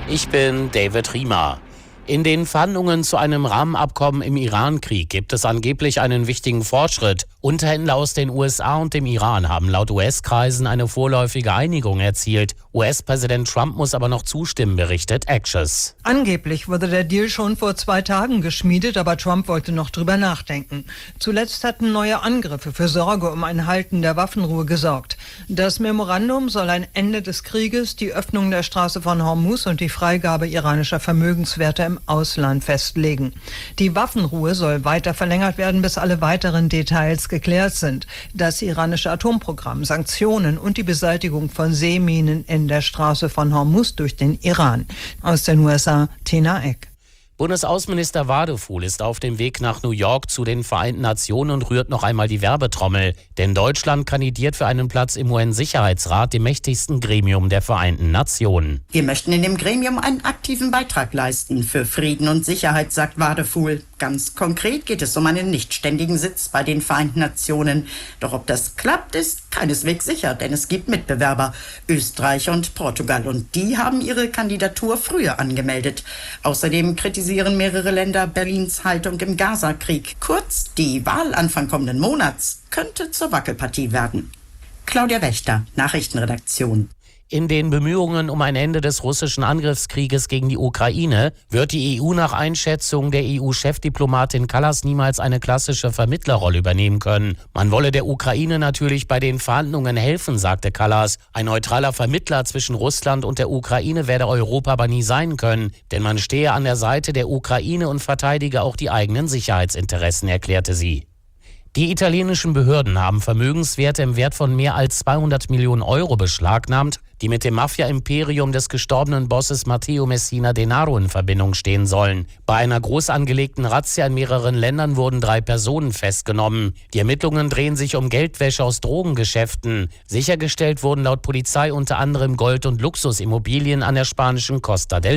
Ich bin David Riemer. In den Verhandlungen zu einem Rahmenabkommen im Iran-Krieg gibt es angeblich einen wichtigen Fortschritt. Unterhändler aus den USA und dem Iran haben laut US-Kreisen eine vorläufige Einigung erzielt. US-Präsident Trump muss aber noch zustimmen, berichtet Axios. Angeblich wurde der Deal schon vor 2 Tagen geschmiedet, aber Trump wollte noch drüber nachdenken. Zuletzt hatten neue Angriffe für Sorge um ein Halten der Waffenruhe gesorgt. Das Memorandum soll ein Ende des Krieges, die Öffnung der Straße von Hormuz und die Freigabe iranischer Vermögenswerte im Ausland festlegen. Die Waffenruhe soll weiter verlängert werden, bis alle weiteren Details geklärt sind. Das iranische Atomprogramm, Sanktionen und die Beseitigung von Seeminen in der Straße von Hormuz durch den Iran. Aus den USA, Tina Eck. Bundesaußenminister Wadefuhl ist auf dem Weg nach New York zu den Vereinten Nationen und rührt noch einmal die Werbetrommel. Denn Deutschland kandidiert für einen Platz im UN-Sicherheitsrat, dem mächtigsten Gremium der Vereinten Nationen. Wir möchten in dem Gremium einen aktiven Beitrag leisten für Frieden und Sicherheit, sagt Wadefuhl. Ganz konkret geht es um einen nichtständigen Sitz bei den Vereinten Nationen. Doch ob das klappt, ist keineswegs sicher, denn es gibt Mitbewerber, Österreich und Portugal. Und die haben ihre Kandidatur früher angemeldet. Außerdem kritisieren mehrere Länder Berlins Haltung im Gaza-Krieg. Kurz, die Wahl Anfang kommenden Monats könnte zur Wackelpartie werden. Claudia Wächter, Nachrichtenredaktion. In den Bemühungen um ein Ende des russischen Angriffskrieges gegen die Ukraine wird die EU nach Einschätzung der EU-Chefdiplomatin Kallas niemals eine klassische Vermittlerrolle übernehmen können. Man wolle der Ukraine natürlich bei den Verhandlungen helfen, sagte Kallas. Ein neutraler Vermittler zwischen Russland und der Ukraine werde Europa aber nie sein können, denn man stehe an der Seite der Ukraine und verteidige auch die eigenen Sicherheitsinteressen, erklärte sie. Die italienischen Behörden haben Vermögenswerte im Wert von mehr als 200 Millionen Euro beschlagnahmt, die mit dem Mafia-Imperium des gestorbenen Bosses Matteo Messina Denaro in Verbindung stehen sollen. Bei einer groß angelegten Razzia in mehreren Ländern wurden 3 Personen festgenommen. Die Ermittlungen drehen sich um Geldwäsche aus Drogengeschäften. Sichergestellt wurden laut Polizei unter anderem Gold- und Luxusimmobilien an der spanischen Costa del